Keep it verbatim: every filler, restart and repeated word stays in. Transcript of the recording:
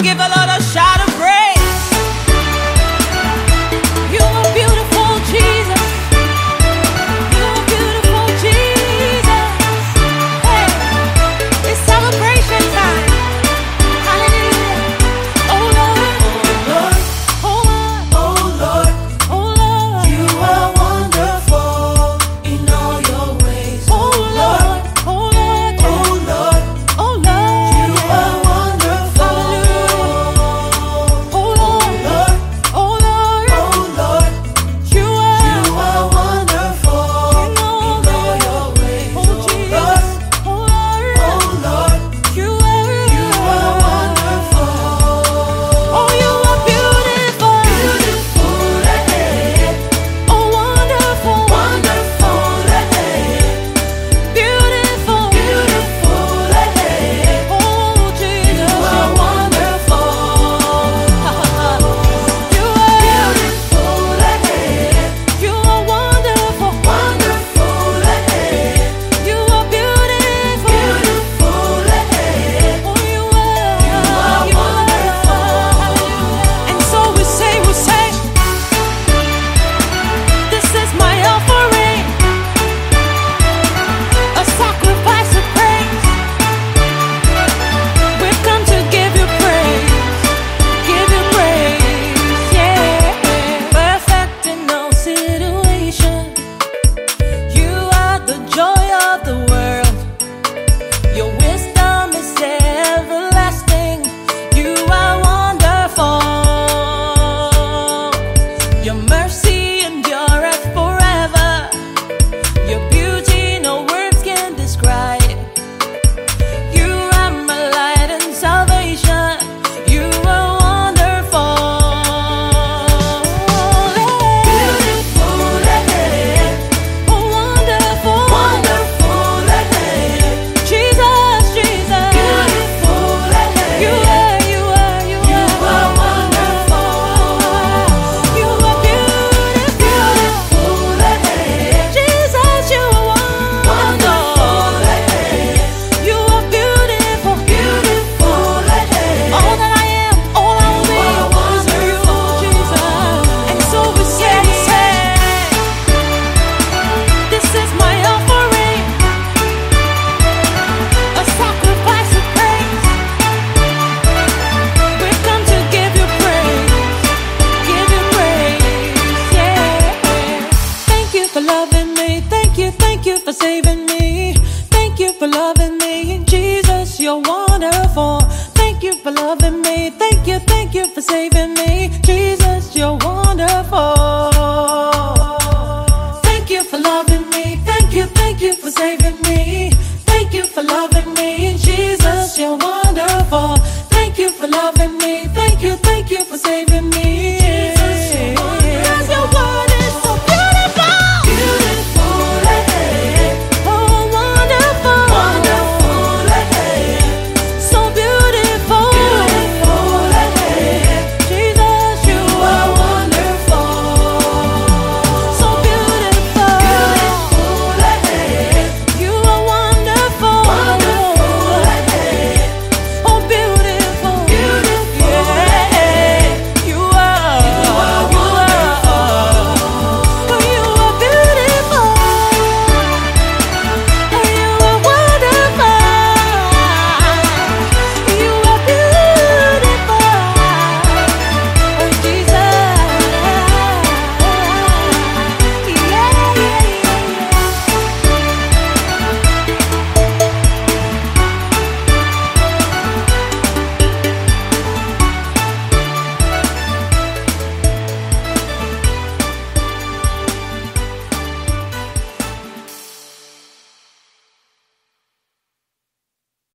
give the Lord a shout of praise. You are beautiful, Jesus. You are beautiful, Jesus. Hey, it's celebration time. Hallelujah. Oh Lord, Oh Lord, oh Lord, oh Lord, oh Lord. you are wonderful in all your ways. Oh Lord, oh Lord, Oh Lord, oh Lord. you are wonderful. Oh Lord, Lord, oh Lord, oh Lord, you are. you are wonderful in all your ways. Oh Oh Jesus, oh Lord, Lord, oh Lord, you are. you are wonderful. Oh, you are beautiful, Beautiful, eh, oh wonderful, wonderful, eh, beautiful, beautiful, eh, oh Jesus, you are wonderful. you are, Beautiful, eh, you are wonderful, wonderful, eh, you are beautiful, beautiful, eh, oh you are, you are wonderful. And so we say, we say, this is my offering, a sacrifice of praise. We've come to give you praise, give you praise, yeah. Perfect in no situation, you are the joy of the world. Your wisdom is everlasting, you are wonderful. Your mercy endureth forever, your beauty no words can describe. You are my light and salvation, you are wonderful. Beautiful, eh, Oh wonderful, wonderful, eh, Jesus, Jesus, beautiful, eh, you are, you are, you you are, are wonderful. you are beautiful, Beautiful, eh, Jesus, you are wonderful, wonderful, eh, you are beautiful, beautiful, eh, all that I am, all I will be you are is you, wonderful. Jesus. And so we say, we say, this is my offering, a sacrifice of praise. We've come to give you praise, give you praise, yeah. Thank you for loving me, thank you, thank you for saving me, thank you for loving me, Jesus, you're wonderful. Thank you for loving me, thank you, thank you for saving me, Jesus.